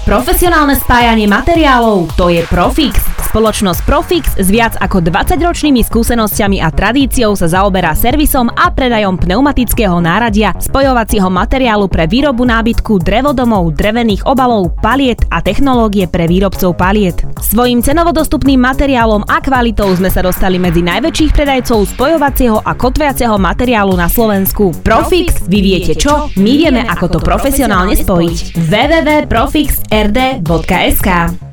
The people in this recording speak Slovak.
Profesionálne spájanie materiálov, to je Profix. Spoločnosť Profix s viac ako 20-ročnými skúsenosťami a tradíciou sa zaoberá servisom a predajom pneumatického náradia, spojovacieho materiálu pre výrobu nábytku, drevodomov, drevených obalov, paliet a technológie pre výrobcov paliet. Svojím cenovo dostupným materiálom a kvalitou sme sa dostali medzi najväčších predajcov spojovacieho a kotviaceho materiálu na Slovensku. Profix, vy viete čo? My vieme, ako to profesionálne spojiť. www.profixrd.sk